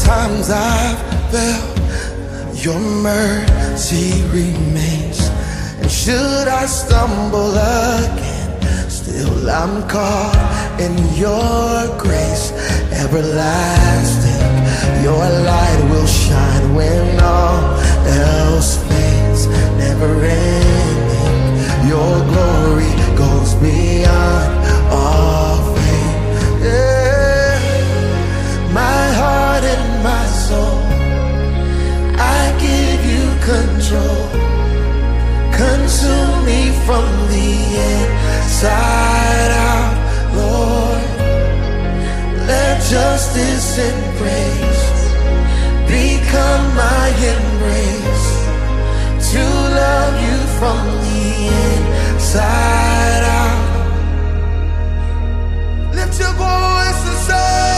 times I've felt, your mercy remains. And should I stumble again, still I'm caught in your grace everlasting. Your light will shine when all else fades, never ending. Your glory goes beyond all fame. Yeah. My heart and my soul, I give you control. Consume me from the inside out, Lord. Let justice and praise become my embrace, to love you from the inside out. Lift your voice and say,